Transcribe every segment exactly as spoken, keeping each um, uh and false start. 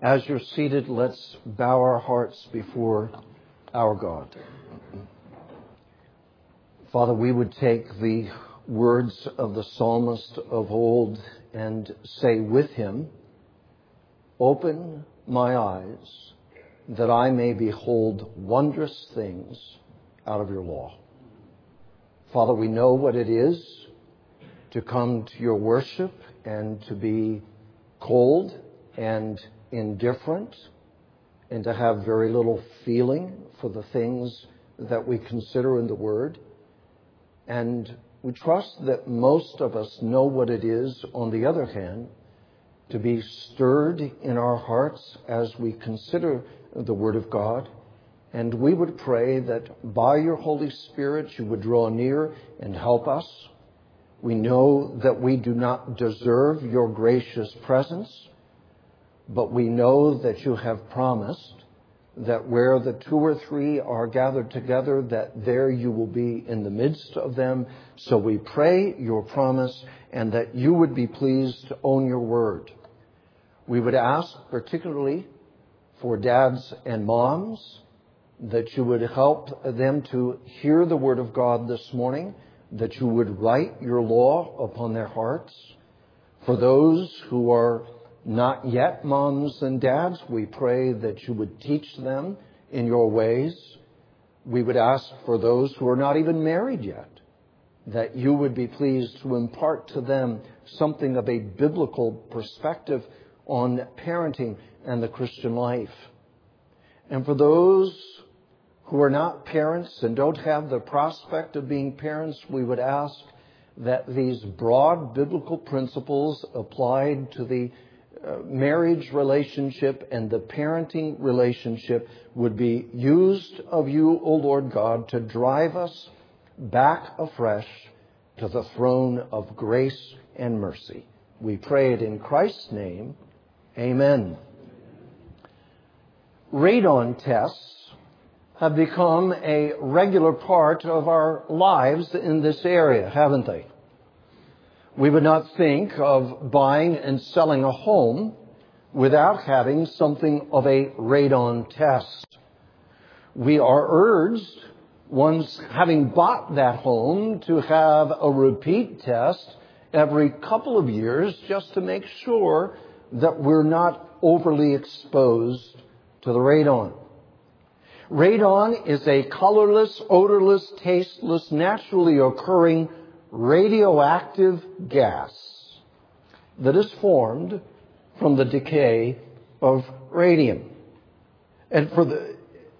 As you're seated, let's bow our hearts before our God. Father, we would take the words of the psalmist of old and say with him, "Open my eyes, that I may behold wondrous things out of your law." Father, we know what it is to come to your worship and to be cold and indifferent and to have very little feeling for the things that we consider in the Word. And we trust that most of us know what it is, on the other hand, to be stirred in our hearts as we consider the Word of God. And we would pray that by your Holy Spirit you would draw near and help us. We know that we do not deserve your gracious presence, but we know that you have promised that where the two or three are gathered together, that there you will be in the midst of them. So we pray your promise and that you would be pleased to own your word. We would ask particularly for dads and moms that you would help them to hear the word of God this morning, that you would write your law upon their hearts. For those who are not yet moms and dads, we pray that you would teach them in your ways. We would ask for those who are not even married yet, that you would be pleased to impart to them something of a biblical perspective on parenting and the Christian life. And for those who are not parents and don't have the prospect of being parents, we would ask that these broad biblical principles applied to the Uh, marriage relationship and the parenting relationship would be used of you, O Lord God, to drive us back afresh to the throne of grace and mercy. We pray it in Christ's name. Amen. Radon tests have become a regular part of our lives in this area, haven't they? We would not think of buying and selling a home without having something of a radon test. We are urged, once having bought that home, to have a repeat test every couple of years just to make sure that we're not overly exposed to the radon. Radon is a colorless, odorless, tasteless, naturally occurring radioactive gas that is formed from the decay of radium. And for the,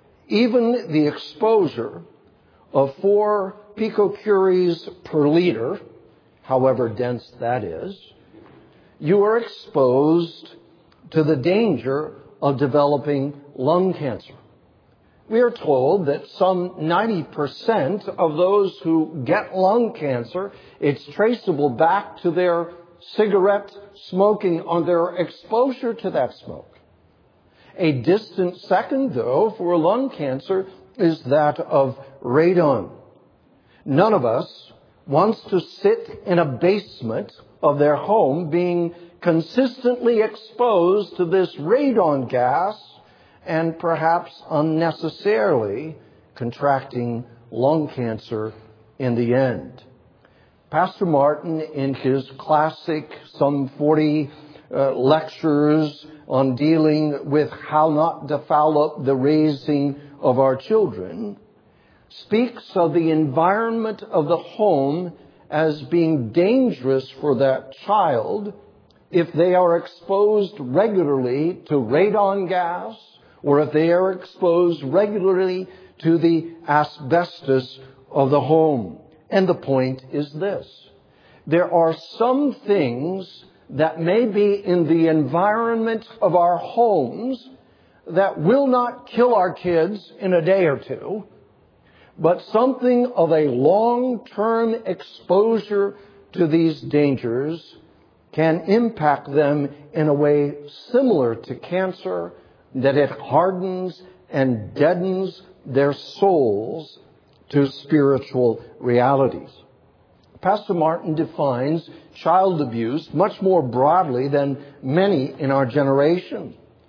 even the exposure of four picocuries per liter, however dense that is, you are exposed to the danger of developing lung cancer. We are told that some ninety percent of those who get lung cancer, it's traceable back to their cigarette smoking on their exposure to that smoke. A distant second, though, for lung cancer is that of radon. None of us wants to sit in a basement of their home being consistently exposed to this radon gas and perhaps unnecessarily contracting lung cancer in the end. Pastor Martin, in his classic some forty uh, lectures on dealing with how not to foul up the raising of our children, speaks of the environment of the home as being dangerous for that child if they are exposed regularly to radon gas, or if they are exposed regularly to the asbestos of the home. And the point is this: there are some things that may be in the environment of our homes that will not kill our kids in a day or two, but something of a long-term exposure to these dangers can impact them in a way similar to cancer, that it hardens and deadens their souls to spiritual realities. Pastor Martin defines child abuse much more broadly than many in our generation.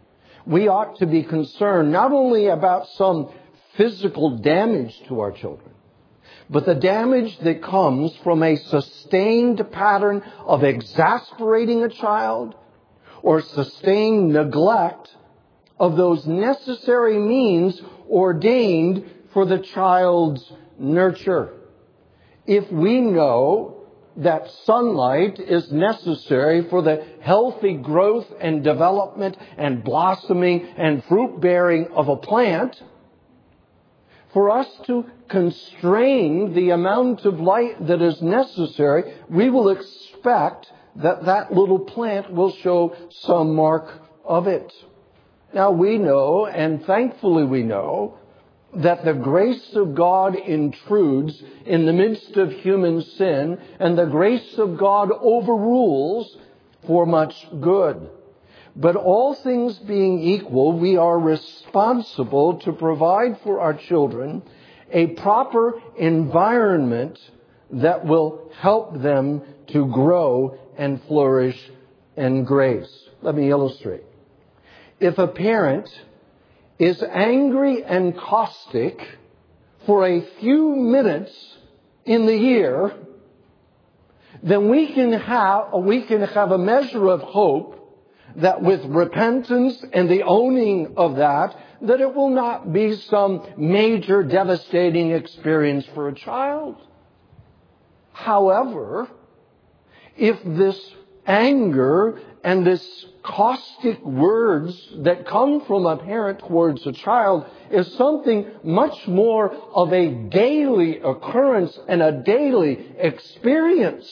We ought to be concerned not only about some physical damage to our children, but the damage that comes from a sustained pattern of exasperating a child or sustained neglect of those necessary means ordained for the child's nurture. If we know that sunlight is necessary for the healthy growth and development and blossoming and fruit bearing of a plant, for us to constrain the amount of light that is necessary, we will expect that that little plant will show some mark of it. Now we know, and thankfully we know, that the grace of God intrudes in the midst of human sin, and the grace of God overrules for much good. But all things being equal, we are responsible to provide for our children a proper environment that will help them to grow and flourish in grace. Let me illustrate. If a parent is angry and caustic for a few minutes in the year, then we can have, we can have a measure of hope that with repentance and the owning of that, that it will not be some major devastating experience for a child. However, if this anger and this caustic words that come from a parent towards a child is something much more of a daily occurrence and a daily experience,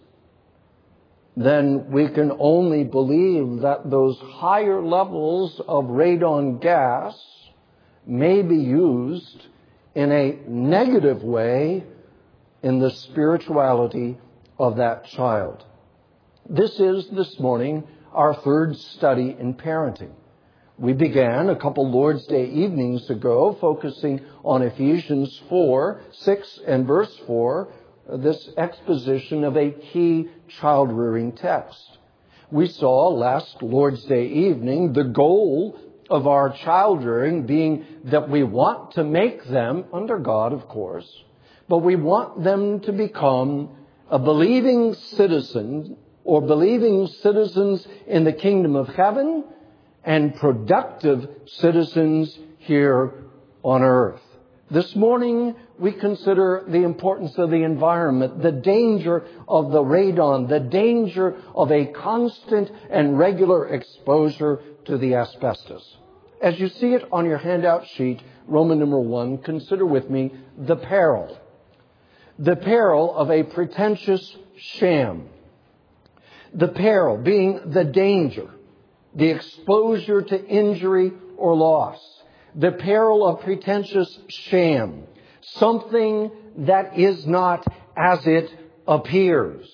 then we can only believe that those higher levels of radon gas may be used in a negative way in the spirituality of that child. This is, this morning, our third study in parenting. We began a couple Lord's Day evenings ago focusing on Ephesians four, six and verse four, this exposition of a key child-rearing text. We saw last Lord's Day evening the goal of our child-rearing being that we want to make them, under God of course, but we want them to become a believing citizen or believing citizens in the kingdom of heaven and productive citizens here on earth. This morning, we consider the importance of the environment, the danger of the radon, the danger of a constant and regular exposure to the asbestos. As you see it on your handout sheet, Roman number one, consider with me the peril. The peril of a pretentious sham. The peril being the danger, the exposure to injury or loss. The peril of pretentious sham, something that is not as it appears.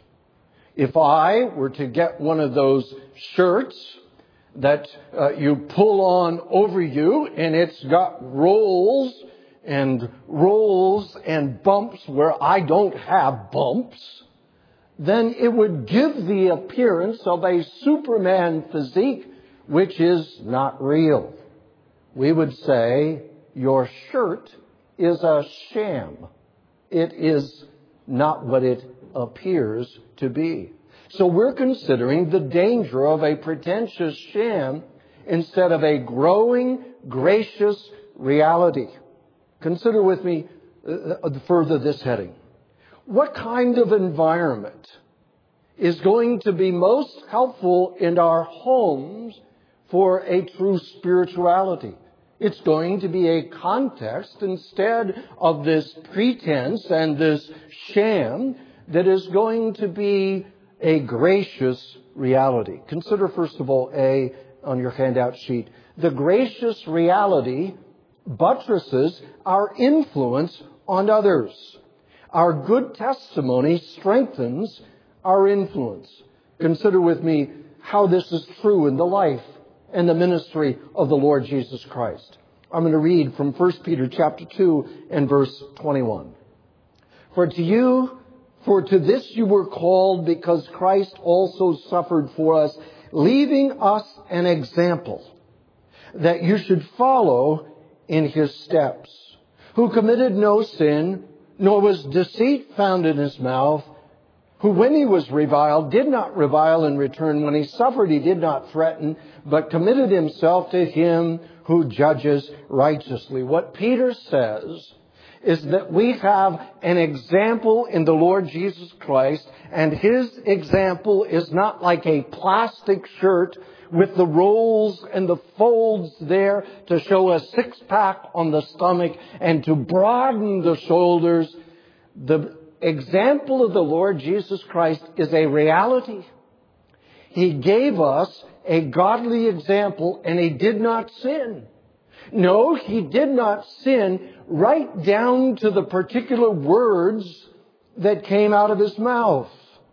If I were to get one of those shirts that uh, you pull on over you and it's got rolls and rolls and bumps where I don't have bumps, then it would give the appearance of a Superman physique, which is not real. We would say, your shirt is a sham. It is not what it appears to be. So we're considering the danger of a pretentious sham instead of a growing, gracious reality. Consider with me uh, further this heading. What kind of environment is going to be most helpful in our homes for a true spirituality? It's going to be a context instead of this pretense and this sham that is going to be a gracious reality. Consider first of all A on your handout sheet. The gracious reality buttresses our influence on others. Our good testimony strengthens our influence. Consider with me how this is true in the life and the ministry of the Lord Jesus Christ. I'm going to read from First Peter chapter two and verse twenty-one. For to you, for to this you were called, because Christ also suffered for us, leaving us an example that you should follow in his steps, who committed no sin, nor was deceit found in his mouth, who when he was reviled did not revile in return. When he suffered, he did not threaten, but committed himself to him who judges righteously. What Peter says is that we have an example in the Lord Jesus Christ, and his example is not like a plastic shirt with the rolls and the folds there to show a six-pack on the stomach and to broaden the shoulders. The example of the Lord Jesus Christ is a reality. He gave us a godly example, and he did not sin. No, he did not sin right down to the particular words that came out of his mouth.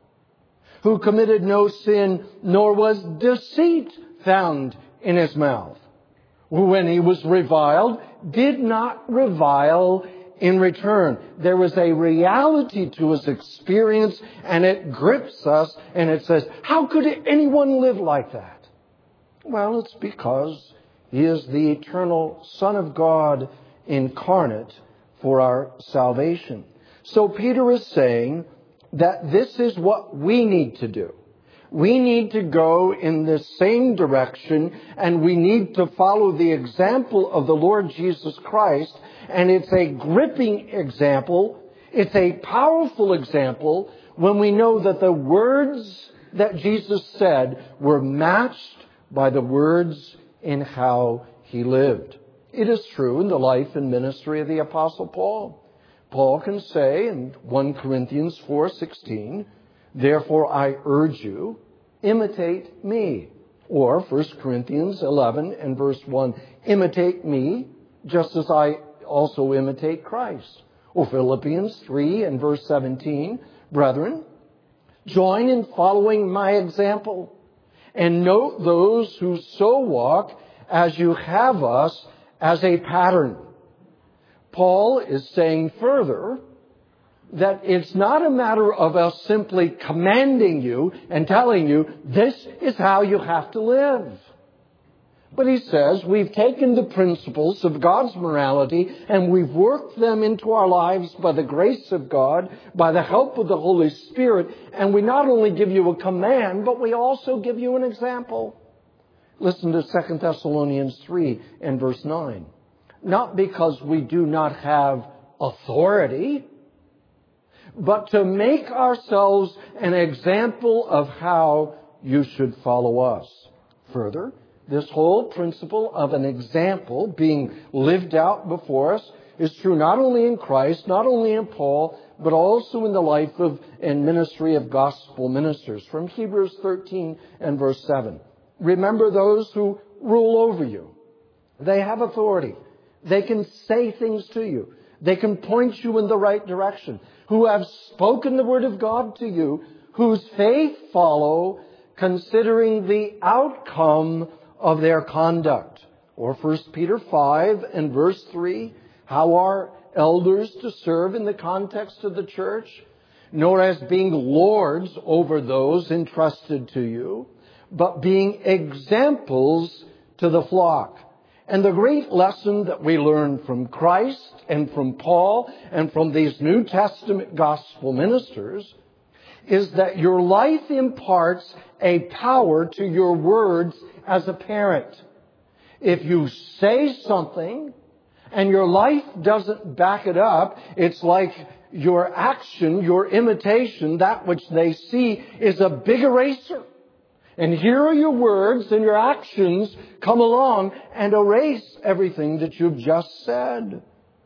Who committed no sin, nor was deceit found in his mouth. Who, when he was reviled, did not revile in return. There was a reality to his experience, and it grips us, and it says, how could anyone live like that? Well, it's because he is the eternal Son of God incarnate for our salvation. So Peter is saying that this is what we need to do. We need to go in the same direction, and we need to follow the example of the Lord Jesus Christ. And it's a gripping example. It's a powerful example when we know that the words that Jesus said were matched by the words in how he lived. It is true in the life and ministry of the Apostle Paul. Paul can say in First Corinthians four sixteen, therefore I urge you, imitate me. Or First Corinthians eleven and verse one, imitate me just as I also imitate Christ. Or Philippians three and verse seventeen, brethren, join in following my example, and note those who so walk as you have us as a pattern. Paul is saying further that it's not a matter of us simply commanding you and telling you this is how you have to live. But he says we've taken the principles of God's morality and we've worked them into our lives by the grace of God, by the help of the Holy Spirit, and we not only give you a command, but we also give you an example. Listen to Second Thessalonians three and verse nine. Not because we do not have authority, but to make ourselves an example of how you should follow us. Further, this whole principle of an example being lived out before us is true not only in Christ, not only in Paul, but also in the life of and ministry of gospel ministers. From Hebrews thirteen and verse seven. Remember those who rule over you. They have authority. They can say things to you. They can point you in the right direction. Who have spoken the word of God to you, whose faith follow, considering the outcome of their conduct. Or First Peter five and verse three, how are elders to serve in the context of the church? Nor as being lords over those entrusted to you, but being examples to the flock. And the great lesson that we learn from Christ and from Paul and from these New Testament gospel ministers is that your life imparts a power to your words as a parent. If you say something and your life doesn't back it up, it's like your action, your imitation, that which they see is a big eraser. And here are your words, and your actions come along and erase everything that you've just said.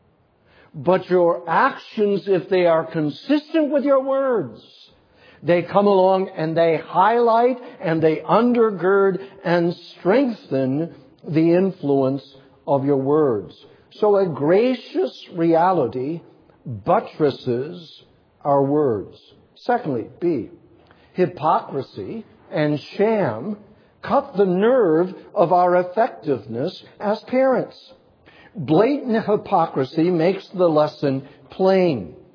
But your actions, if they are consistent with your words, they come along and they highlight and they undergird and strengthen the influence of your words. So a gracious reality buttresses our words. Secondly, B, hypocrisy and sham cut the nerve of our effectiveness as parents. Blatant hypocrisy makes the lesson plain.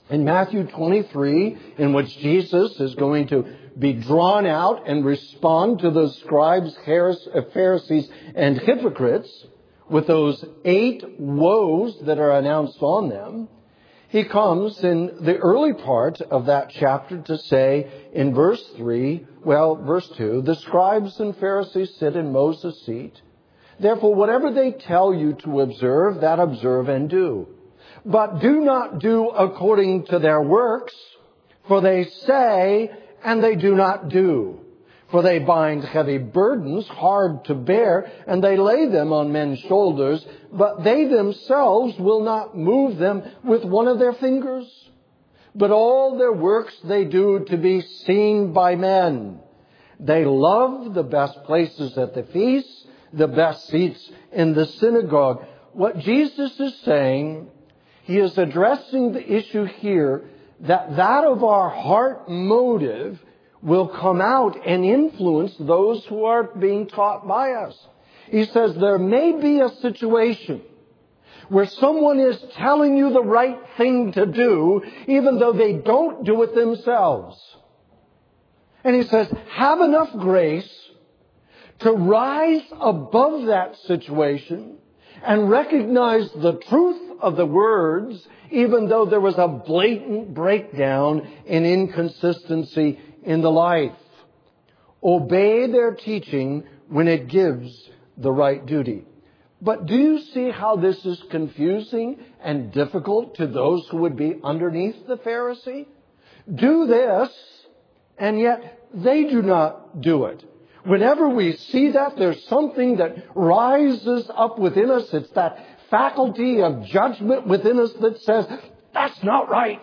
In Matthew twenty-three, in which Jesus is going to be drawn out and respond to the scribes, Pharisees, and hypocrites with those eight woes that are announced on them, he comes in the early part of that chapter to say in verse three, well, verse two, the scribes and Pharisees sit in Moses' seat. Therefore, whatever they tell you to observe, that observe and do. But do not do according to their works, for they say and they do not do. For they bind heavy burdens hard to bear, and they lay them on men's shoulders, but they themselves will not move them with one of their fingers. But all their works they do to be seen by men. They love the best places at the feasts, the best seats in the synagogue. What Jesus is saying, he is addressing the issue here that that of our heart motive will come out and influence those who are being taught by us. He says there may be a situation where someone is telling you the right thing to do, even though they don't do it themselves. And he says, have enough grace to rise above that situation and recognize the truth of the words, even though there was a blatant breakdown and inconsistency in the life. Obey their teaching when it gives the right duty. But do you see how this is confusing and difficult to those who would be underneath the Pharisee? Do this, and yet they do not do it. Whenever we see that, there's something that rises up within us. It's that faculty of judgment within us that says, that's not right.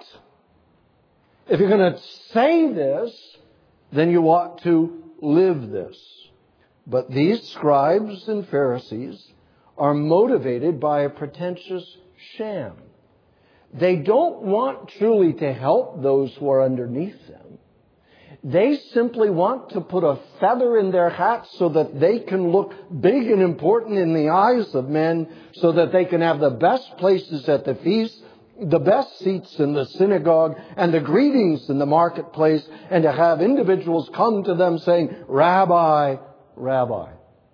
If you're going to say this, then you ought to live this. But these scribes and Pharisees are motivated by a pretentious sham. They don't want truly to help those who are underneath them. They simply want to put a feather in their hat so that they can look big and important in the eyes of men, so that they can have the best places at the feast, the best seats in the synagogue, and the greetings in the marketplace, and to have individuals come to them saying, Rabbi, Rabbi.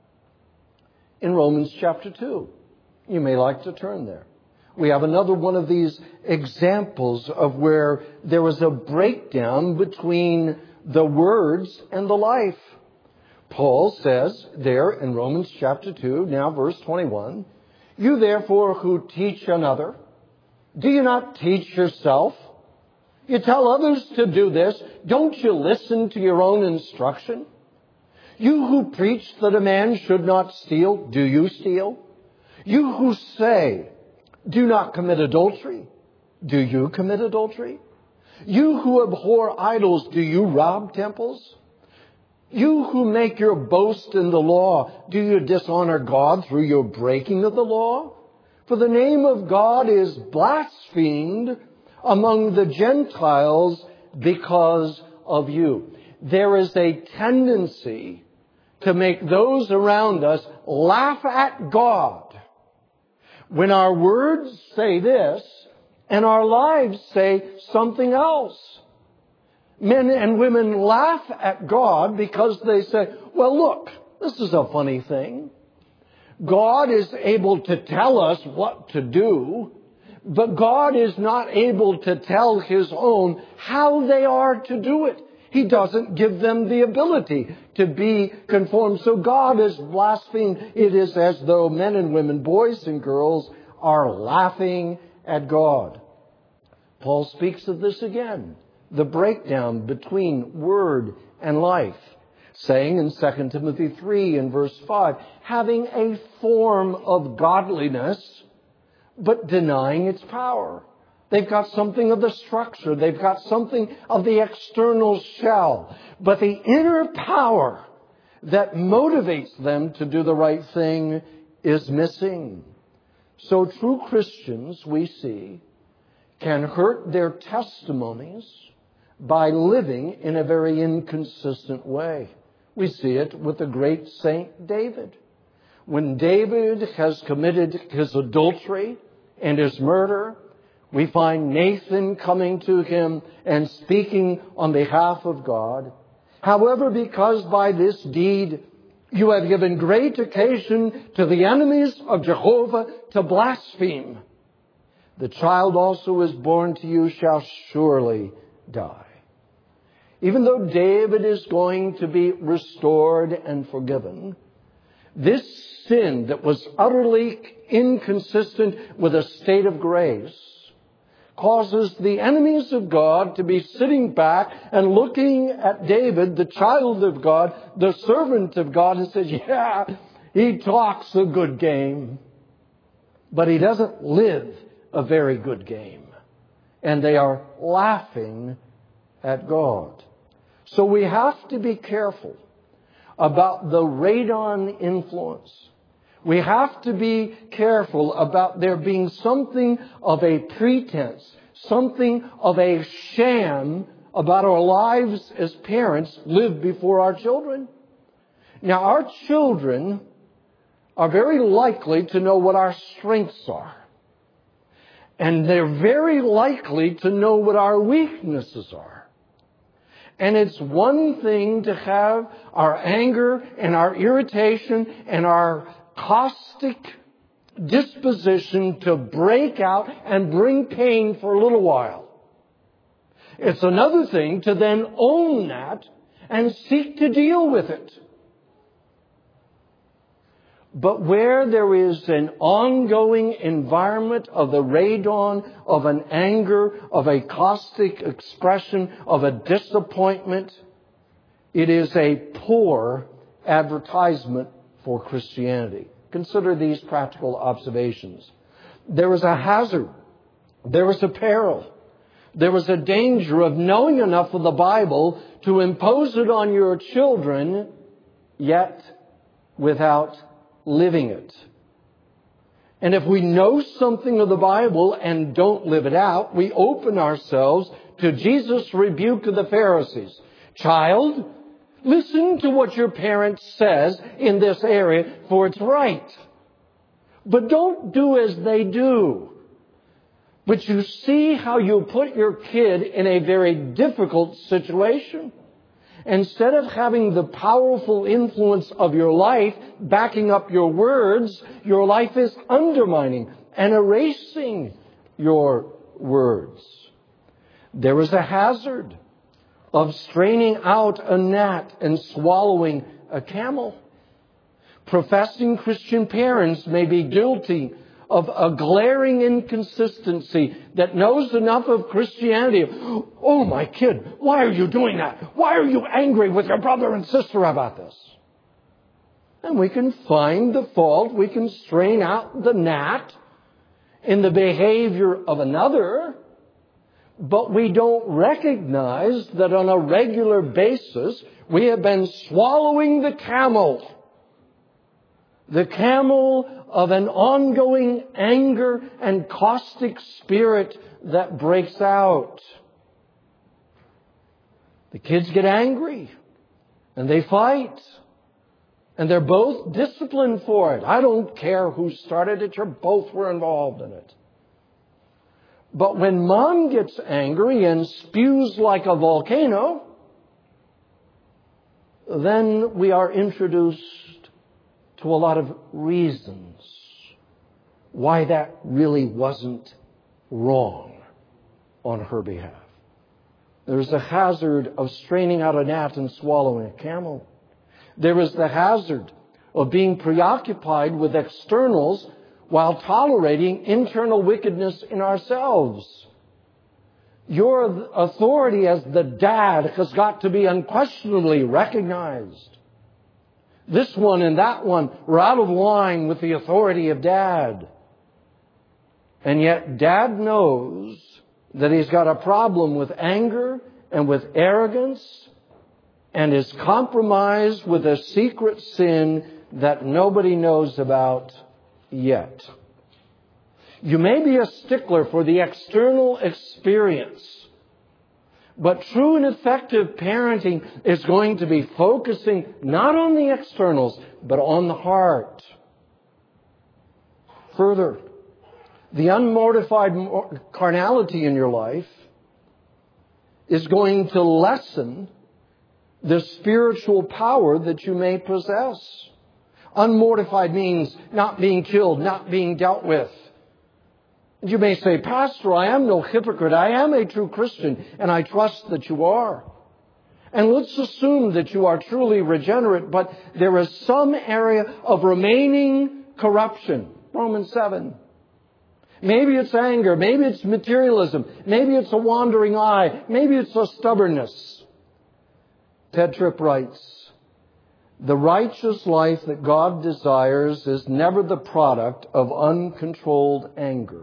In Romans chapter two, you may like to turn there. We have another one of these examples of where there was a breakdown between the words and the life. Paul says there in Romans chapter two, now verse twenty-one, you therefore who teach another, do you not teach yourself? You tell others to do this. Don't you listen to your own instruction? You who preach that a man should not steal, do you steal? You who say, do not commit adultery, do you commit adultery? You who abhor idols, do you rob temples? You who make your boast in the law, do you dishonor God through your breaking of the law? For the name of God is blasphemed among the Gentiles because of you. There is a tendency to make those around us laugh at God when our words say this and our lives say something else. Men and women laugh at God because they say, well, look, this is a funny thing. God is able to tell us what to do, but God is not able to tell His own how they are to do it. He doesn't give them the ability to be conformed. So God is blasphemed. It is as though men and women, boys and girls, are laughing at God. Paul speaks of this again, the breakdown between word and life, saying in Second Timothy three and verse five, having a form of godliness, but denying its power. They've got something of the structure. They've got something of the external shell. But the inner power that motivates them to do the right thing is missing. So true Christians, we see, can hurt their testimonies by living in a very inconsistent way. We see it with the great Saint David. When David has committed his adultery and his murder, We find Nathan coming to him and speaking on behalf of God. However, because by this deed you have given great occasion to the enemies of Jehovah to blaspheme, the child also who is born to you shall surely die. Even though David is going to be restored and forgiven, this sin that was utterly inconsistent with a state of grace causes the enemies of God to be sitting back and looking at David, the child of God, the servant of God, and says, yeah, he talks a good game, but he doesn't live a very good game. And they are laughing at God. So we have to be careful about the radon influence. We have to be careful about there being something of a pretense, something of a sham about our lives as parents lived before our children. Now, our children are very likely to know what our strengths are. And they're very likely to know what our weaknesses are. And it's one thing to have our anger and our irritation and our caustic disposition to break out and bring pain for a little while. It's another thing to then own that and seek to deal with it. But where there is an ongoing environment of the radon, of an anger, of a caustic expression, of a disappointment, it is a poor advertisement for Christianity. Consider these practical observations. There is a hazard. There is a peril. There is a danger of knowing enough of the Bible to impose it on your children, yet without living it. And if we know something of the Bible and don't live it out, we open ourselves to Jesus' rebuke of the Pharisees. Child, listen to what your parent says in this area, for it's right. But don't do as they do. But you see how you put your kid in a very difficult situation. Instead of having the powerful influence of your life backing up your words, your life is undermining and erasing your words. There is a hazard of straining out a gnat and swallowing a camel. Professing Christian parents may be guilty of a glaring inconsistency that knows enough of Christianity. Oh, my kid, why are you doing that? Why are you angry with your brother and sister about this? And we can find the fault. We can strain out the gnat in the behavior of another. But we don't recognize that on a regular basis we have been swallowing the camel. The camel of an ongoing anger and caustic spirit that breaks out. The kids get angry and they fight. And they're both disciplined for it. I don't care who started it. You both were involved in it. But when mom gets angry and spews like a volcano, then we are introduced to a lot of reasons why that really wasn't wrong on her behalf. There's a hazard of straining out a gnat and swallowing a camel. There is the hazard of being preoccupied with externals while tolerating internal wickedness in ourselves. Your authority as the dad has got to be unquestionably recognized. This one and that one were out of line with the authority of Dad. And yet Dad knows that he's got a problem with anger and with arrogance and is compromised with a secret sin that nobody knows about yet. You may be a stickler for the external experience, but true and effective parenting is going to be focusing not on the externals, but on the heart. Further, The unmortified carnality in your life is going to lessen the spiritual power that you may possess. Unmortified means not being killed, not being dealt with. You may say, Pastor, I am no hypocrite. I am a true Christian, and I trust that you are. And let's assume that you are truly regenerate, but there is some area of remaining corruption. Romans seven. Maybe it's anger. Maybe it's materialism. Maybe it's a wandering eye. Maybe it's a stubbornness. Ted Tripp writes, the righteous life that God desires is never the product of uncontrolled anger.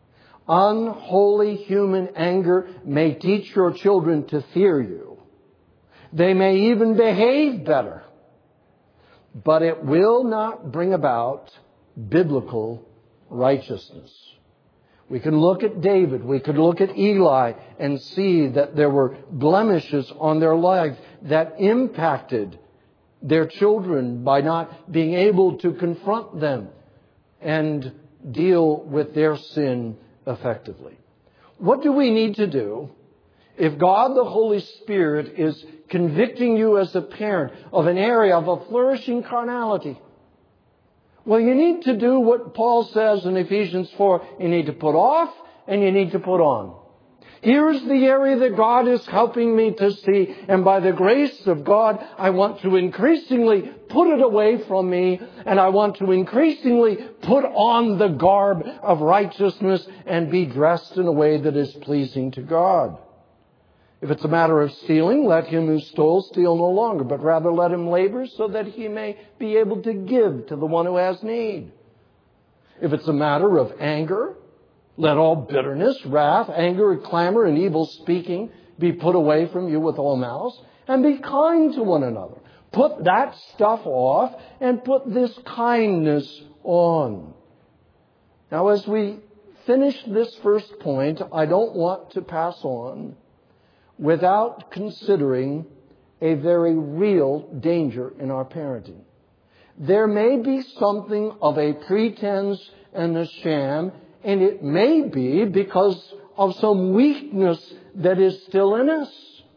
Unholy human anger may teach your children to fear you. They may even behave better. But it will not bring about biblical righteousness. We can look at David, we could look at Eli and see that there were blemishes on their life that impacted their children by not being able to confront them and deal with their sin effectively. What do we need to do if God the Holy Spirit is convicting you as a parent of an area of a flourishing carnality? Well, you need to do what Paul says in Ephesians four. You need to put off and you need to put on. Here's the area that God is helping me to see. And by the grace of God, I want to increasingly put it away from me. And I want to increasingly put on the garb of righteousness and be dressed in a way that is pleasing to God. If it's a matter of stealing, let him who stole steal no longer, but rather let him labor so that he may be able to give to the one who has need. If it's a matter of anger, let all bitterness, wrath, anger, clamor, and evil speaking be put away from you with all malice, and be kind to one another. Put that stuff off and put this kindness on. Now, as we finish this first point, I don't want to pass on without considering a very real danger in our parenting. There may be something of a pretense and a sham, and it may be because of some weakness that is still in us.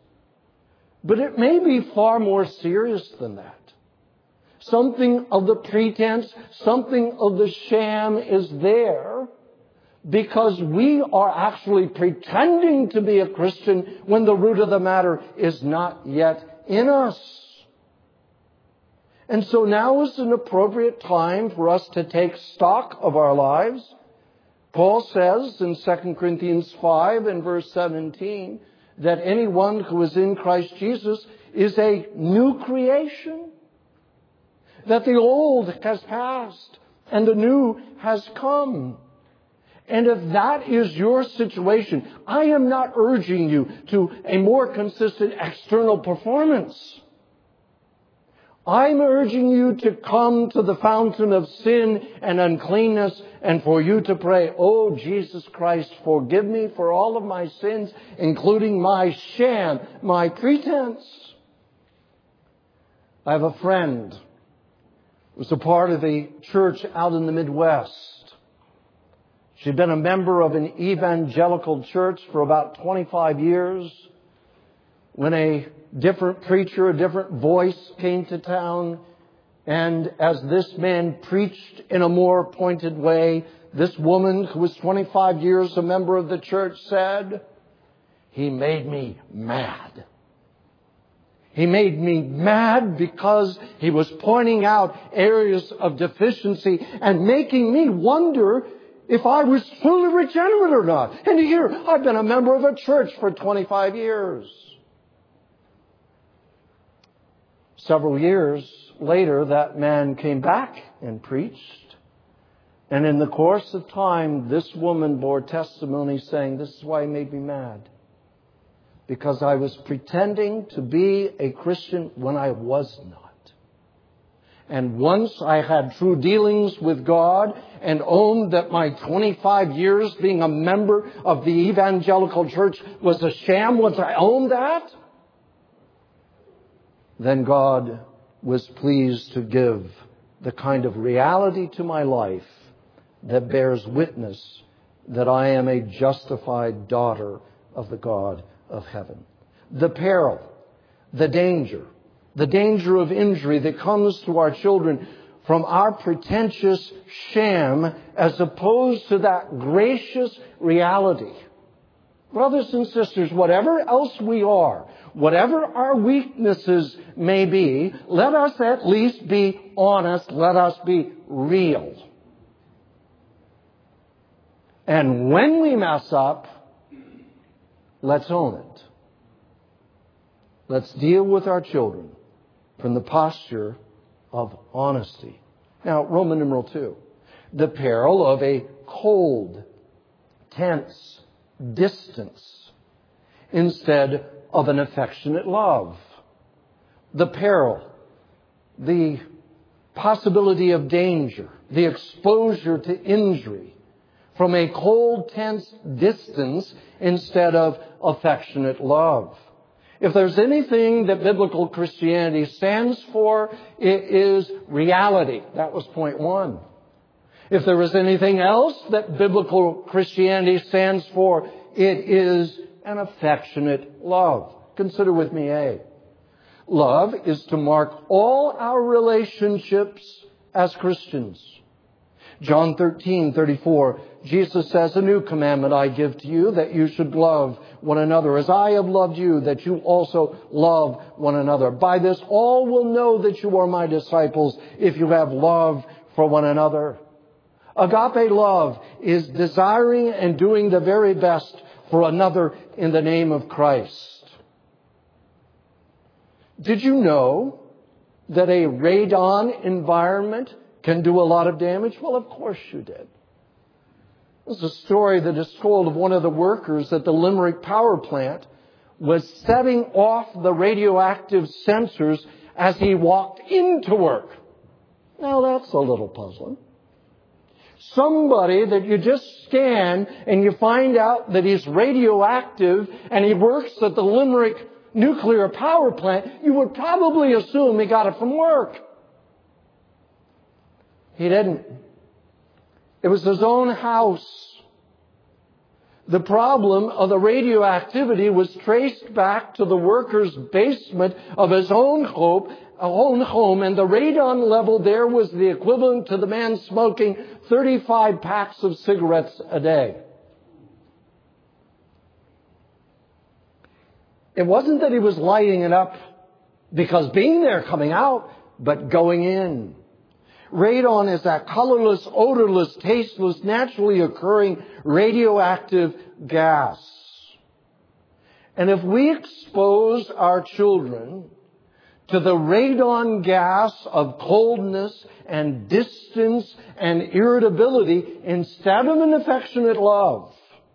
But it may be far more serious than that. Something of the pretense, something of the sham is there because we are actually pretending to be a Christian when the root of the matter is not yet in us. And so now is an appropriate time for us to take stock of our lives. Paul says in Second Corinthians five and verse seventeen that anyone who is in Christ Jesus is a new creation. That the old has passed and the new has come. And if that is your situation, I am not urging you to a more consistent external performance. I'm urging you to come to the fountain of sin and uncleanness and for you to pray, oh, Jesus Christ, forgive me for all of my sins, including my sham, my pretense. I have a friend who was a part of a church out in the Midwest. She'd been a member of an evangelical church for about twenty-five years. When a different preacher, a different voice came to town, and as this man preached in a more pointed way, this woman who was twenty-five years a member of the church said, he made me mad. He made me mad because he was pointing out areas of deficiency and making me wonder if I was truly regenerate or not. And here, I've been a member of a church for twenty-five years. Several years later, that man came back and preached. And in the course of time, this woman bore testimony saying, this is why he made me mad. Because I was pretending to be a Christian when I was not. And once I had true dealings with God and owned that my twenty-five years being a member of the evangelical church was a sham, once I owned that, then God was pleased to give the kind of reality to my life that bears witness that I am a justified daughter of the God of heaven. The peril, the danger, the danger of injury that comes to our children from our pretentious sham as opposed to that gracious reality. Brothers and sisters, whatever else we are, whatever our weaknesses may be, let us at least be honest. Let us be real. And when we mess up, let's own it. Let's deal with our children from the posture of honesty. Now, Roman numeral two. The peril of a cold, tense distance instead of an affectionate love. The peril, the possibility of danger, the exposure to injury from a cold, tense distance instead of affectionate love. If there's anything that biblical Christianity stands for, it is reality. That was point one. If there is anything else that biblical Christianity stands for, it is an affectionate love. Consider with me A. Love is to mark all our relationships as Christians. John thirteen thirty-four, Jesus says, "A new commandment I give to you, that you should love one another. As I have loved you, that you also love one another. By this all will know that you are my disciples, if you have love for one another." Agape love is desiring and doing the very best for another in the name of Christ. Did you know that a radon environment can do a lot of damage? Well, of course you did. There's a story that is told of one of the workers at the Limerick power plant was setting off the radioactive sensors as he walked into work. Now that's a little puzzling. Somebody that you just scan and you find out that he's radioactive and he works at the Limerick nuclear power plant, you would probably assume he got it from work. He didn't. It was his own house. The problem of the radioactivity was traced back to the worker's basement of his own home, own home, and the radon level there was the equivalent to the man smoking thirty-five packs of cigarettes a day. It wasn't that he was lighting it up because being there coming out, but going in. Radon is that colorless, odorless, tasteless, naturally occurring radioactive gas. And if we expose our children to the radon gas of coldness and distance and irritability instead of an affectionate love,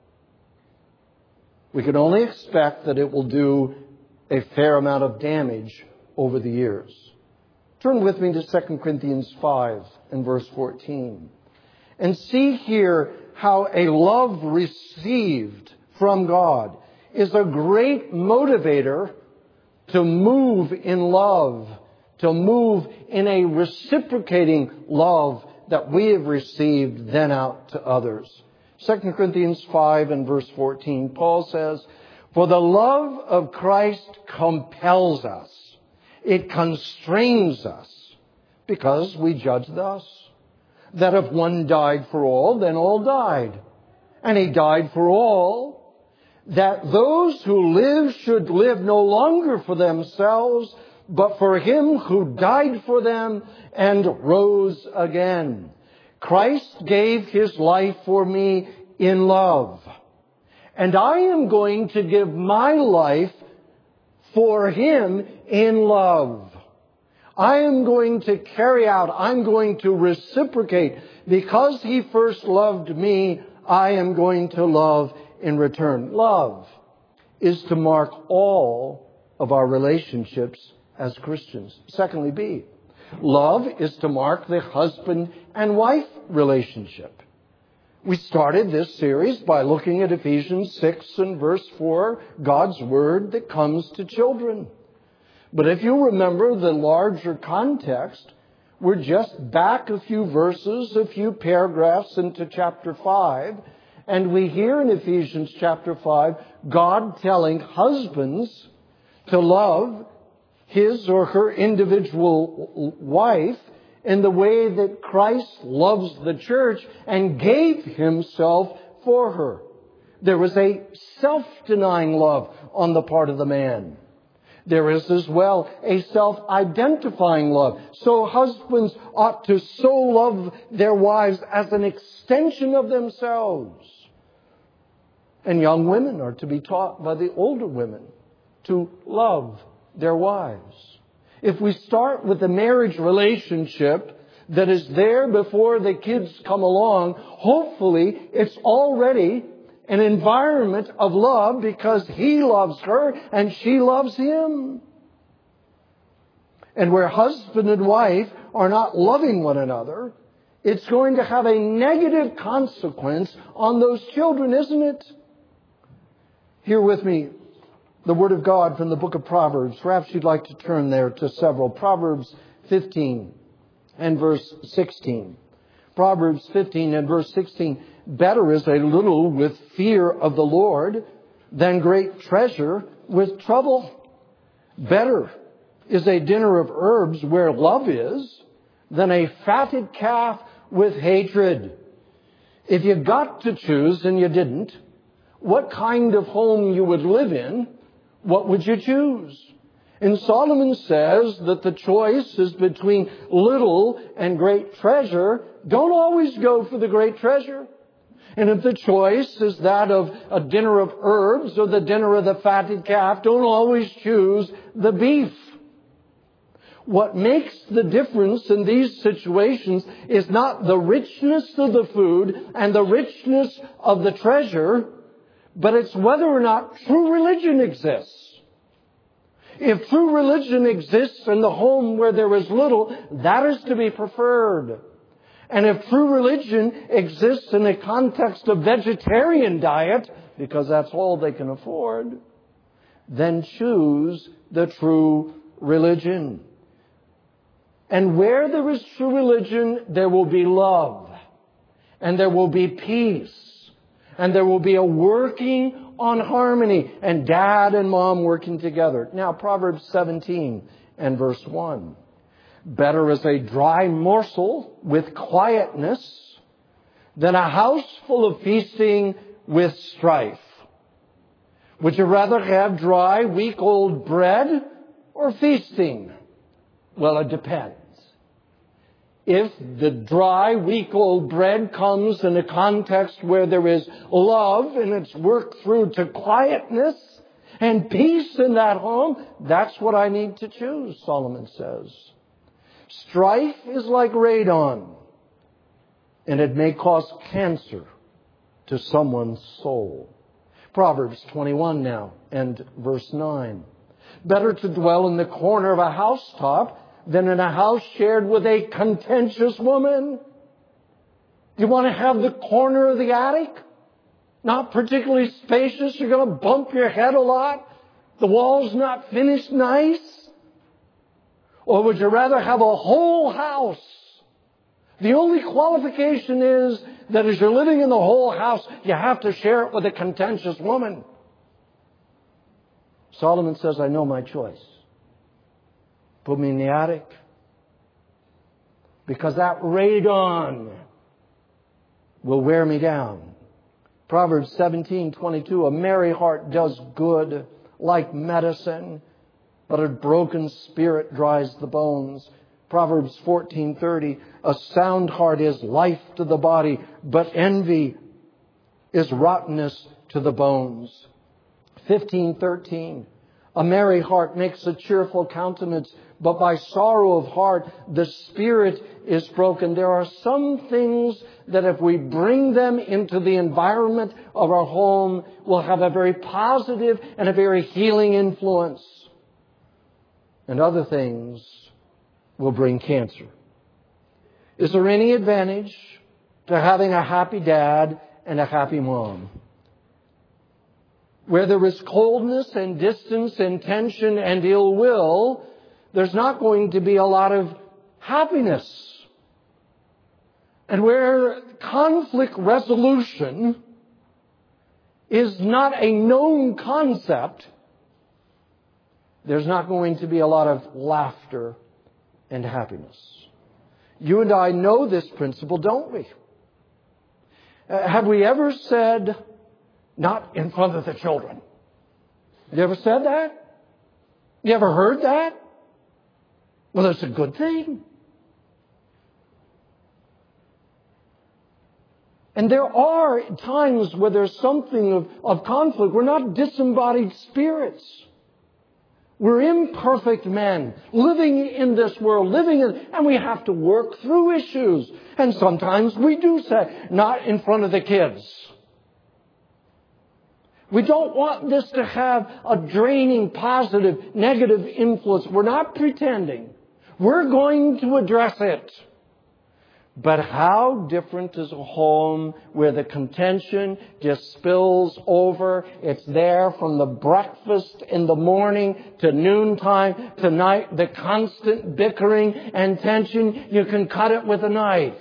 we can only expect that it will do a fair amount of damage over the years. Turn with me to Second Corinthians five and verse fourteen. And see here how a love received from God is a great motivator to move in love, to move in a reciprocating love that we have received then out to others. Second Corinthians five and verse fourteen, Paul says, "For the love of Christ compels us. It constrains us, because we judge thus, that if one died for all, then all died. And he died for all, that those who live should live no longer for themselves, but for him who died for them and rose again. Christ gave his life for me in love, and I am going to give my life for him in love. I am going to carry out, I'm going to reciprocate. Because he first loved me, I am going to love in return." Love is to mark all of our relationships as Christians. Secondly, B, love is to mark the husband and wife relationship. We started this series by looking at Ephesians six and verse four, God's word that comes to children. But if you remember the larger context, we're just back a few verses, a few paragraphs into chapter five, And we hear in Ephesians chapter five, God telling husbands to love his or her individual wife in the way that Christ loves the church and gave himself for her. There was a self-denying love on the part of the man. There is as well a self-identifying love. So husbands ought to so love their wives as an extension of themselves. And young women are to be taught by the older women to love their wives. If we start with the marriage relationship that is there before the kids come along, hopefully it's already an environment of love because he loves her and she loves him. And where husband and wife are not loving one another, it's going to have a negative consequence on those children, isn't it? Hear with me the Word of God from the book of Proverbs. Perhaps you'd like to turn there to several. Proverbs fifteen and verse sixteen. Proverbs fifteen and verse sixteen. Better is a little with fear of the Lord than great treasure with trouble. Better is a dinner of herbs where love is than a fatted calf with hatred. If you got to choose, and you didn't, what kind of home you would live in, what would you choose? And Solomon says that the choice is between little and great treasure. Don't always go for the great treasure. And if the choice is that of a dinner of herbs or the dinner of the fatted calf, don't always choose the beef. What makes the difference in these situations is not the richness of the food and the richness of the treasure, but it's whether or not true religion exists. If true religion exists in the home where there is little, that is to be preferred. And if true religion exists in a context of vegetarian diet, because that's all they can afford, then choose the true religion. And where there is true religion, there will be love. And there will be peace. And there will be a working on harmony. And dad and mom working together. Now, Proverbs seventeen and verse one. Better is a dry morsel with quietness than a house full of feasting with strife. Would you rather have dry, week-old bread or feasting? Well, it depends. If the dry, week-old bread comes in a context where there is love and it's worked through to quietness and peace in that home, that's what I need to choose, Solomon says. Strife is like radon, and it may cause cancer to someone's soul. Proverbs twenty-one now and verse nine. Better to dwell in the corner of a housetop than in a house shared with a contentious woman. You want to have the corner of the attic? Not particularly spacious. You're going to bump your head a lot. The wall's not finished nice. Or would you rather have a whole house? The only qualification is that as you're living in the whole house, you have to share it with a contentious woman. Solomon says, I know my choice. Put me in the attic. Because that radon will wear me down. Proverbs seventeen twenty-two, a merry heart does good like medicine, but a broken spirit dries the bones. Proverbs fourteen thirty, a sound heart is life to the body, but envy is rottenness to the bones. fifteen thirteen, a merry heart makes a cheerful countenance, but by sorrow of heart the spirit is broken. There are some things that if we bring them into the environment of our home will have a very positive and a very healing influence. And other things will bring cancer. Is there any advantage to having a happy dad and a happy mom? Where there is coldness and distance and tension and ill will, there's not going to be a lot of happiness. And where conflict resolution is not a known concept, there's not going to be a lot of laughter and happiness. You and I know this principle, don't we? Uh, have we ever said, not in front of the children? You ever said that? You ever heard that? Well, that's a good thing. And there are times where there's something of, of conflict. We're not disembodied spirits. We're imperfect men living in this world, living in, and we have to work through issues. And sometimes we do say, not in front of the kids. We don't want this to have a draining, positive, negative influence. We're not pretending. We're going to address it. But how different is a home where the contention just spills over? It's there from the breakfast in the morning to noontime to night. The constant bickering and tension, you can cut it with a knife.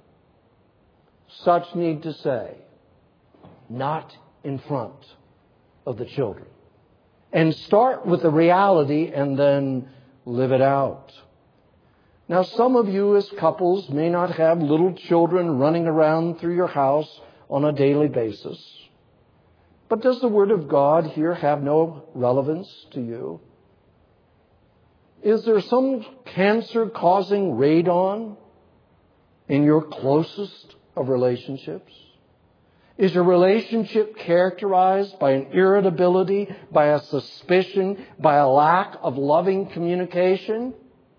Such need to say, not in front of the children. And start with the reality and then live it out. Now, some of you as couples may not have little children running around through your house on a daily basis. But does the Word of God here have no relevance to you? Is there some cancer-causing radon in your closest of relationships? Is your relationship characterized by an irritability, by a suspicion, by a lack of loving communication?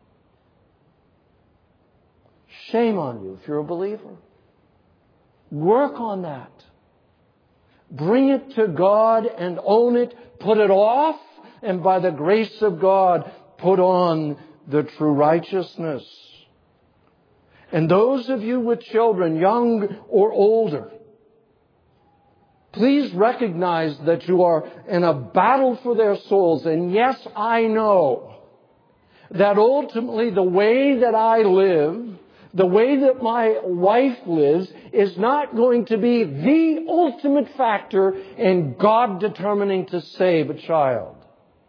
Shame on you if you're a believer. Work on that. Bring it to God and own it. Put it off. And by the grace of God, put on the true righteousness. And those of you with children, young or older, please recognize that you are in a battle for their souls. And yes, I know that ultimately the way that I live, the way that my wife lives, is not going to be the ultimate factor in God determining to save a child.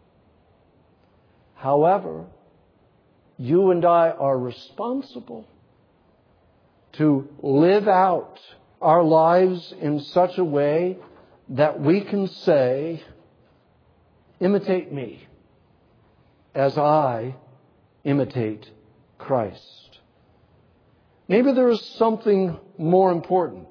However, you and I are responsible to live out our lives in such a way that we can say, imitate me as I imitate Christ. Maybe there is something more important.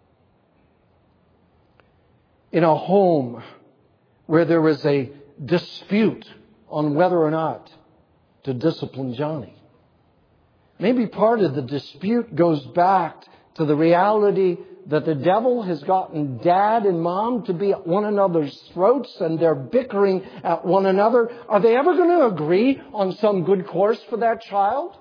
In a home where there is a dispute on whether or not to discipline Johnny. Maybe part of the dispute goes back to the reality that the devil has gotten dad and mom to be at one another's throats and they're bickering at one another. Are they ever going to agree on some good course for that child?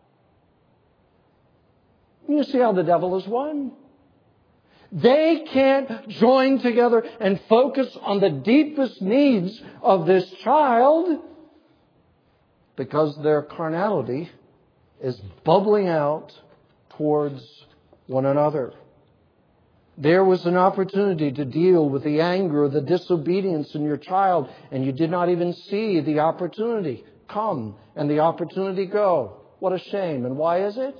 You see how the devil has won. They can't join together and focus on the deepest needs of this child because their carnality is bubbling out towards one another. There was an opportunity to deal with the anger or the disobedience in your child, and you did not even see the opportunity come and the opportunity go. What a shame. And why is it?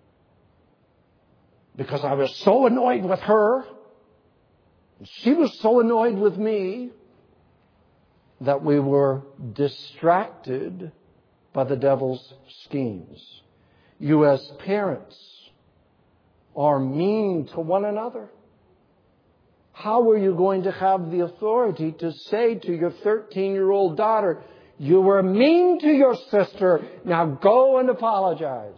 Because I was so annoyed with her, she was so annoyed with me, that we were distracted by the devil's schemes. You as parents are mean to one another. How are you going to have the authority to say to your thirteen-year-old daughter, you were mean to your sister, now go and apologize?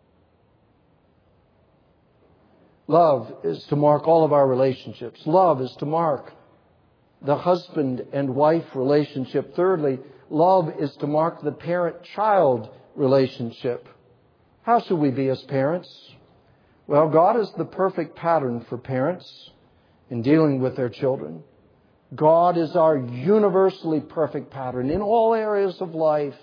Love is to mark all of our relationships. Love is to mark the husband and wife relationship. Thirdly, love is to mark the parent-child relationship. How should we be as parents? Well, God is the perfect pattern for parents in dealing with their children. God is our universally perfect pattern in all areas of life.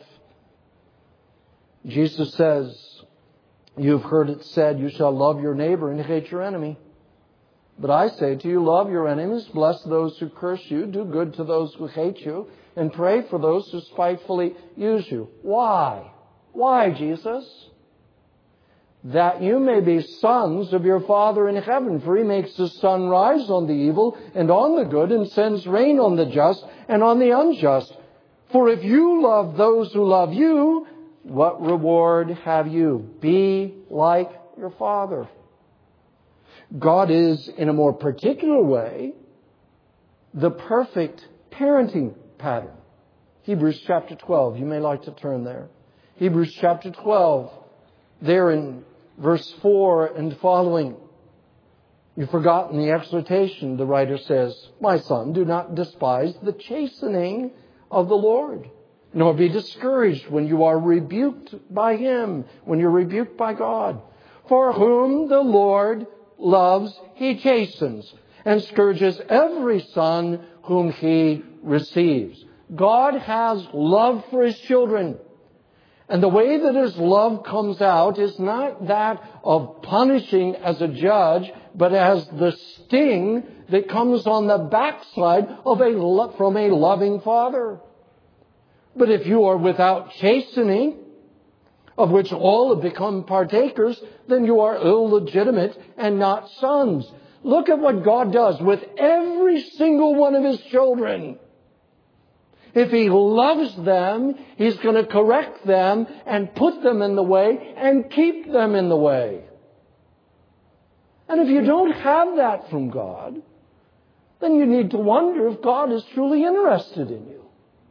Jesus says, you've heard it said, you shall love your neighbor and hate your enemy. But I say to you, love your enemies, bless those who curse you, do good to those who hate you, and pray for those who spitefully use you. Why? Why, Jesus? That you may be sons of your Father in heaven. For He makes His sun rise on the evil and on the good, and sends rain on the just and on the unjust. For if you love those who love you, what reward have you? Be like your Father. God is, in a more particular way, the perfect parenting pattern. Hebrews chapter twelve. You may like to turn there. Hebrews chapter twelve. There in verse four and following. You've forgotten the exhortation, the writer says. My son, do not despise the chastening of the Lord, nor be discouraged when you are rebuked by Him, when you're rebuked by God. For whom the Lord loves, He chastens, and scourges every son whom He receives. God has love for His children. And the way that His love comes out is not that of punishing as a judge, but as the sting that comes on the backside of a lo- from a loving Father. But if you are without chastening, of which all have become partakers, then you are illegitimate and not sons. Look at what God does with every single one of His children. If He loves them, He's going to correct them and put them in the way and keep them in the way. And if you don't have that from God, then you need to wonder if God is truly interested in you.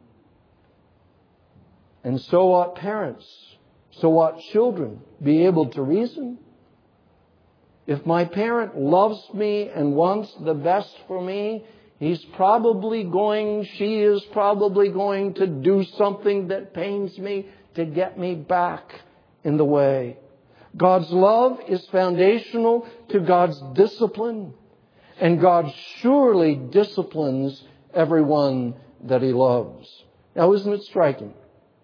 And so ought parents, so ought children be able to reason. If my parent loves me and wants the best for me, he's probably going, she is probably going to do something that pains me to get me back in the way. God's love is foundational to God's discipline, and God surely disciplines everyone that He loves. Now, isn't it striking?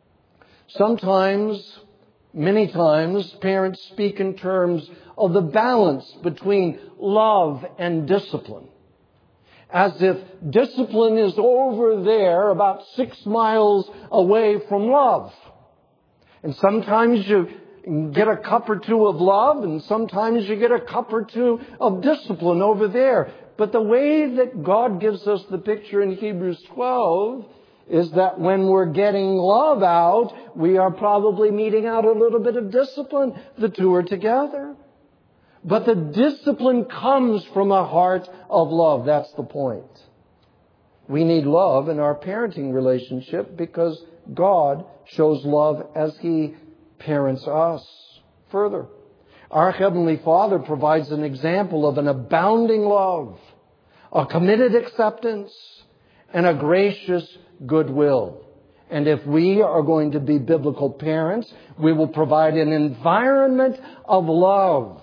Sometimes, many times, parents speak in terms of the balance between love and discipline, as if discipline is over there about six miles away from love. And sometimes you get a cup or two of love, and sometimes you get a cup or two of discipline over there. But the way that God gives us the picture in Hebrews twelve is that when we're getting love out, we are probably meeting out a little bit of discipline. The two are together. But the discipline comes from a heart of love. That's the point. We need love in our parenting relationship because God shows love as He parents us. Further, our Heavenly Father provides an example of an abounding love, a committed acceptance, and a gracious goodwill. And if we are going to be biblical parents, we will provide an environment of love,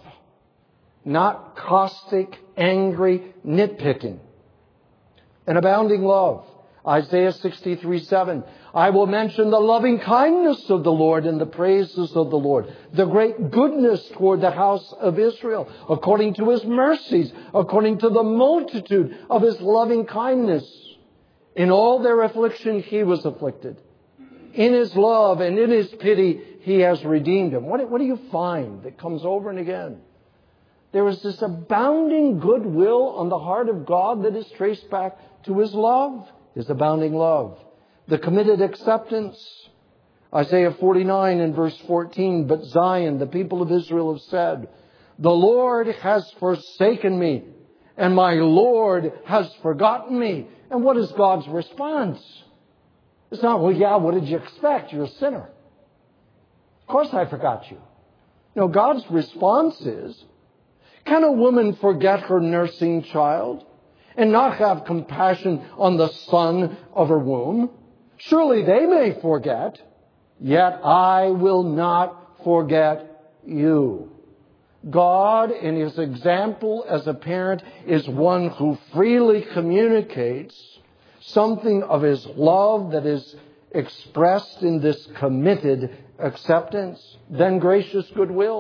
not caustic, angry nitpicking. An abounding love. Isaiah sixty-three seven. I will mention the loving kindness of the Lord and the praises of the Lord, the great goodness toward the house of Israel, according to His mercies, according to the multitude of His loving kindness. In all their affliction, He was afflicted. In His love and in His pity, He has redeemed them. What, what do you find that comes over and again? There is this abounding goodwill on the heart of God that is traced back to His love, His abounding love. The committed acceptance. Isaiah forty-nine and verse fourteen, but Zion, the people of Israel have said, the Lord has forsaken me, and my Lord has forgotten me. And what is God's response? It's not, well, yeah, what did you expect? You're a sinner. Of course I forgot you. No, God's response is, can a woman forget her nursing child and not have compassion on the son of her womb? Surely they may forget, yet I will not forget you. God, in His example as a parent, is one who freely communicates something of His love that is expressed in this committed acceptance. Then gracious goodwill.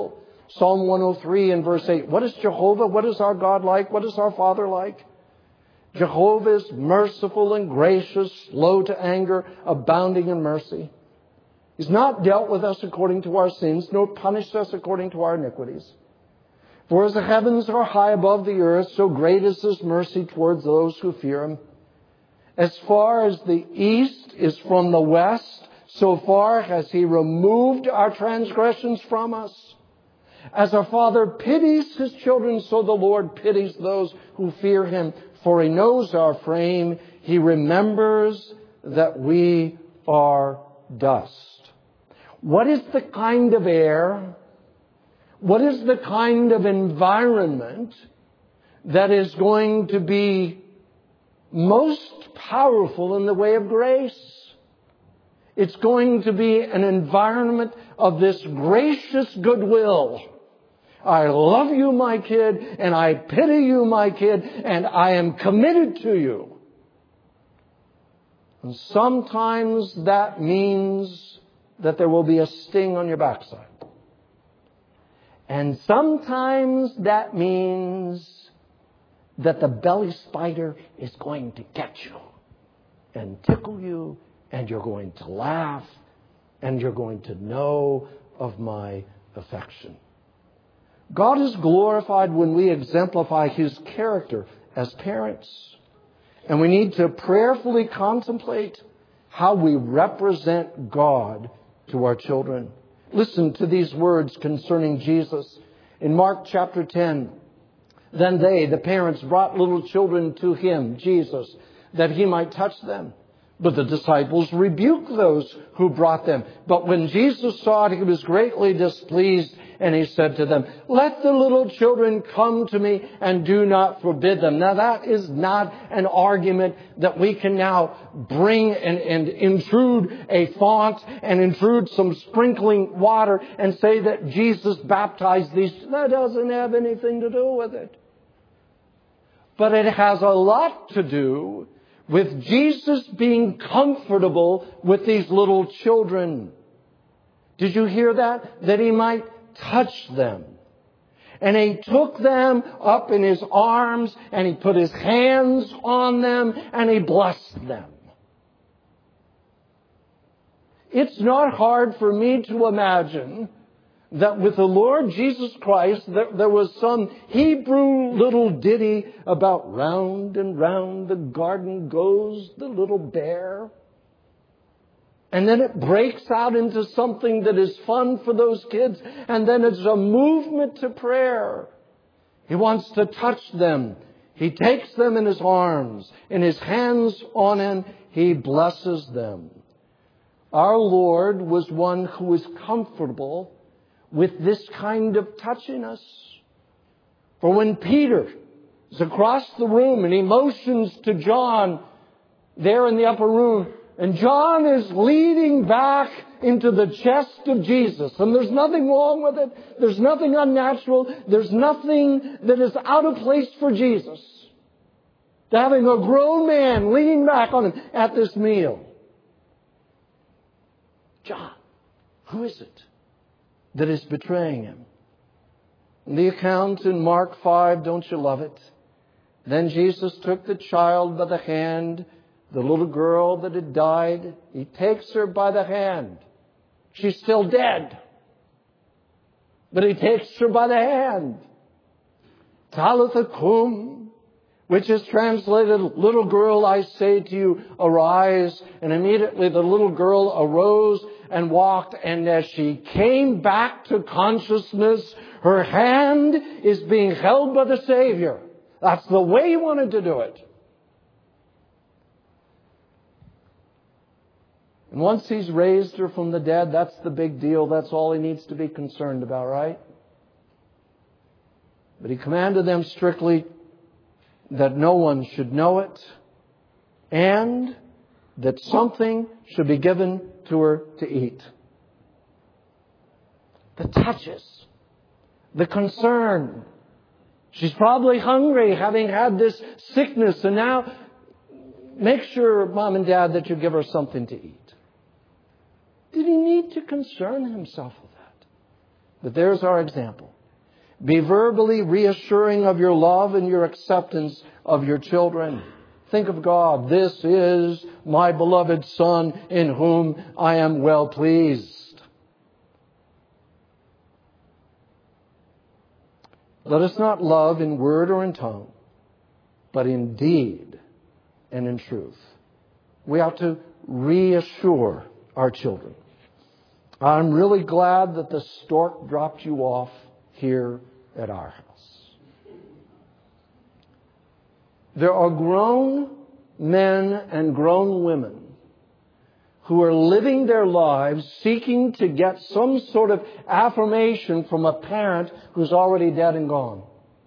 Psalm one oh three and verse eight. What is Jehovah? What is our God like? What is our Father like? Jehovah is merciful and gracious, slow to anger, abounding in mercy. He's not dealt with us according to our sins, nor punished us according to our iniquities. For as the heavens are high above the earth, so great is His mercy towards those who fear Him. As far as the east is from the west, so far has He removed our transgressions from us. As our Father pities His children, so the Lord pities those who fear Him. For He knows our frame. He remembers that we are dust. What is the kind of air, what is the kind of environment that is going to be most powerful in the way of grace? It's going to be an environment of this gracious goodwill. I love you, my kid, and I pity you, my kid, and I am committed to you. And sometimes that means that there will be a sting on your backside. And sometimes that means that the belly spider is going to get you and tickle you, and you're going to laugh, and you're going to know of my affection. God is glorified when we exemplify His character as parents. And we need to prayerfully contemplate how we represent God to our children. Listen to these words concerning Jesus. In Mark chapter ten, then they, the parents, brought little children to Him, Jesus, that He might touch them. But the disciples rebuked those who brought them. But when Jesus saw it, He was greatly displeased, and He said to them, let the little children come to me, and do not forbid them. Now that is not an argument that we can now bring and, and intrude a font and intrude some sprinkling water and say that Jesus baptized these. That doesn't have anything to do with it. But it has a lot to do with Jesus being comfortable with these little children. Did you hear that? That He might touch them. And He took them up in His arms, and He put His hands on them, and He blessed them. It's not hard for me to imagine that with the Lord Jesus Christ, there, there was some Hebrew little ditty about round and round the garden goes the little bear. And then it breaks out into something that is fun for those kids. And then it's a movement to prayer. He wants to touch them. He takes them in His arms, in His hands on them. He blesses them. Our Lord was one who was comfortable with this kind of touching us. For when Peter is across the room and he motions to John there in the upper room, and John is leading back into the chest of Jesus, and there's nothing wrong with it. There's nothing unnatural. There's nothing that is out of place for Jesus. To having a grown man leaning back on Him at this meal. John, who is it that is betraying Him? In the account in Mark five, don't you love it? Then Jesus took the child by the hand, the little girl that had died. He takes her by the hand. She's still dead. But He takes her by the hand. Talitha cum, which is translated, little girl, I say to you, arise. And immediately the little girl arose and walked. And as she came back to consciousness, her hand is being held by the Savior. That's the way He wanted to do it. And once He's raised her from the dead, that's the big deal. That's all He needs to be concerned about, right? But He commanded them strictly that no one should know it, and that something should be given to her to eat. The touches, the concern. She's probably hungry, having had this sickness, and now make sure, Mom and Dad, that you give her something to eat. Did He need to concern Himself with that? But there's our example. Be verbally reassuring of your love and your acceptance of your children. Think of God. This is my beloved Son in whom I am well pleased. Let us not love in word or in tongue, but in deed and in truth. We ought to reassure our children. I'm really glad that the stork dropped you off here at our house. There are grown men and grown women who are living their lives seeking to get some sort of affirmation from a parent who's already dead and gone.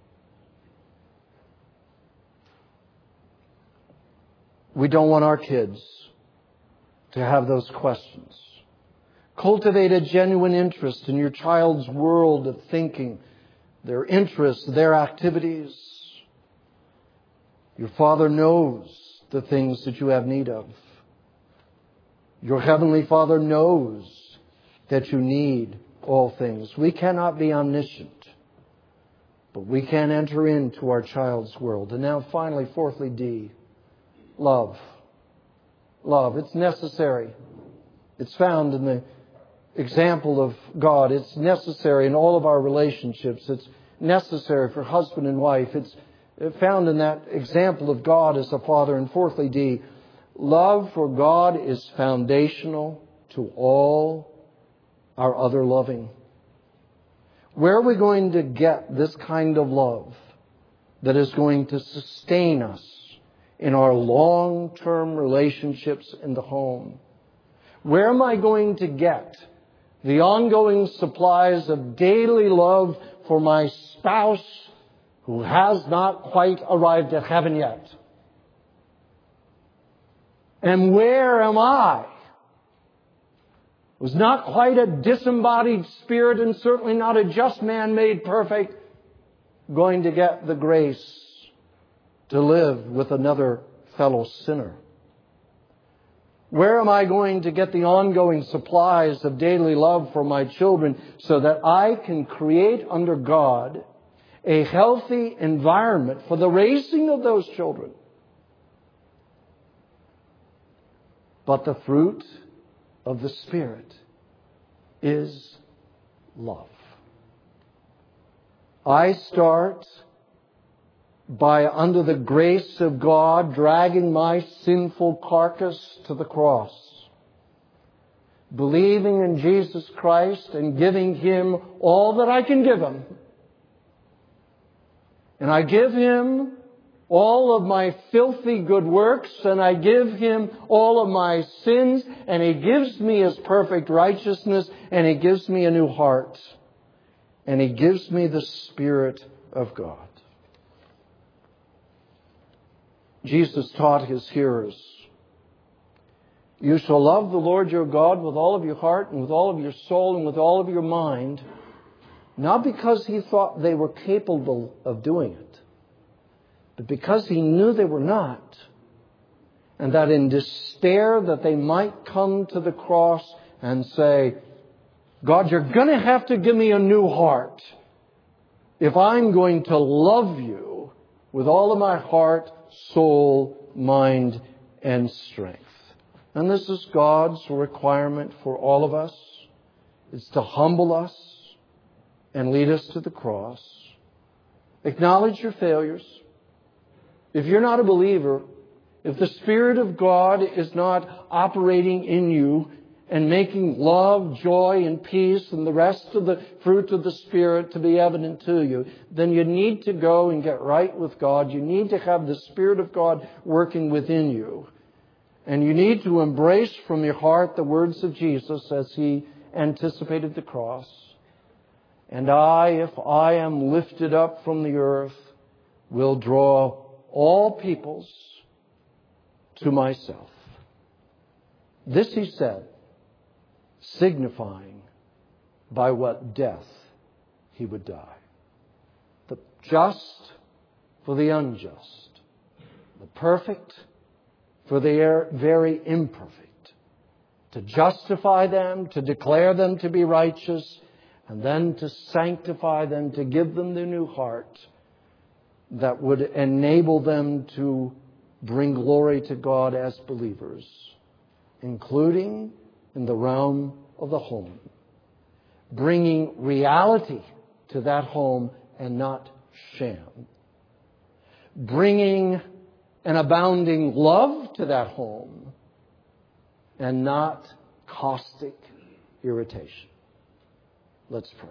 We don't want our kids to have those questions. Cultivate a genuine interest in your child's world of thinking, their interests, their activities. Your Father knows the things that you have need of. Your Heavenly Father knows that you need all things. We cannot be omniscient, but we can enter into our child's world. And now finally, fourthly, D, love. Love. It's necessary. It's found in the example of God. It's necessary in all of our relationships. It's necessary for husband and wife. It's found in that example of God as a father. And fourthly, D, love for God is foundational to all our other loving. Where are we going to get this kind of love that is going to sustain us in our long-term relationships in the home? Where am I going to get the ongoing supplies of daily love for my spouse who has not quite arrived at heaven yet? And where am I, who's not quite a disembodied spirit and certainly not a just man made perfect, going to get the grace to live with another fellow sinner? Where am I going to get the ongoing supplies of daily love for my children so that I can create under God a healthy environment for the raising of those children? But the fruit of the Spirit is love. I start by, under the grace of God, dragging my sinful carcass to the cross, believing in Jesus Christ and giving Him all that I can give Him. And I give Him all of my filthy good works, and I give Him all of my sins, and He gives me His perfect righteousness, and He gives me a new heart, and He gives me the Spirit of God. Jesus taught His hearers, you shall love the Lord your God with all of your heart and with all of your soul and with all of your mind, not because He thought they were capable of doing it, but because He knew they were not, and that in despair that they might come to the cross and say, God, you're going to have to give me a new heart if I'm going to love you with all of my heart, soul, mind, and strength. And this is God's requirement for all of us. It's to humble us and lead us to the cross. Acknowledge your failures. If you're not a believer, if the Spirit of God is not operating in you and making love, joy, and peace and the rest of the fruit of the Spirit to be evident to you, then you need to go and get right with God. You need to have the Spirit of God working within you. And you need to embrace from your heart the words of Jesus as He anticipated the cross. And I, if I am lifted up from the earth, will draw all peoples to myself. This He said, signifying by what death He would die. The just for the unjust, the perfect for the very imperfect, to justify them, to declare them to be righteous, and then to sanctify them, to give them the new heart that would enable them to bring glory to God as believers, including in the realm of the home, bringing reality to that home and not sham, bringing an abounding love to that home and not caustic irritation. Let's pray.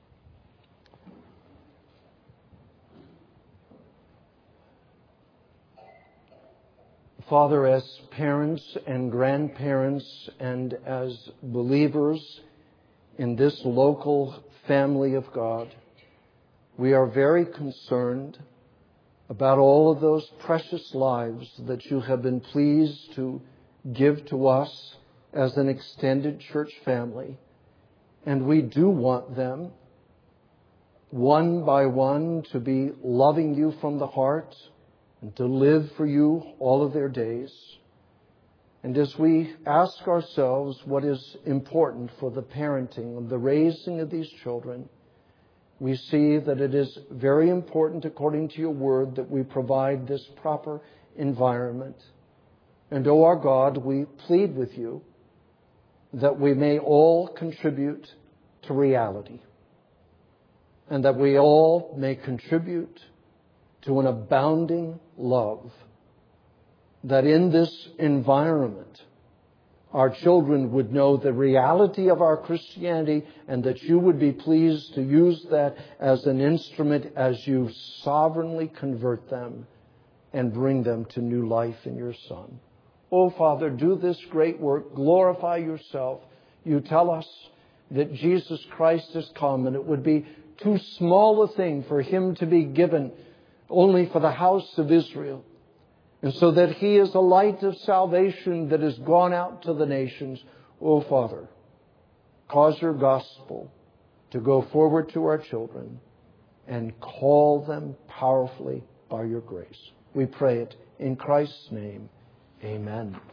Father, as parents and grandparents and as believers in this local family of God, we are very concerned about all of those precious lives that you have been pleased to give to us as an extended church family. And we do want them, one by one, to be loving you from the heart and to live for you all of their days. And as we ask ourselves what is important for the parenting and the raising of these children, we see that it is very important, according to your word, that we provide this proper environment. And, O our God, we plead with you that we may all contribute to reality, and that we all may contribute to an abounding love, that in this environment our children would know the reality of our Christianity, and that you would be pleased to use that as an instrument as you sovereignly convert them and bring them to new life in your Son. Oh, Father, do this great work. Glorify yourself. You tell us that Jesus Christ has come, and it would be too small a thing for him to be given only for the house of Israel. And so that he is a light of salvation that has gone out to the nations. Oh, Father, cause your gospel to go forward to our children and call them powerfully by your grace. We pray it in Christ's name. Amen.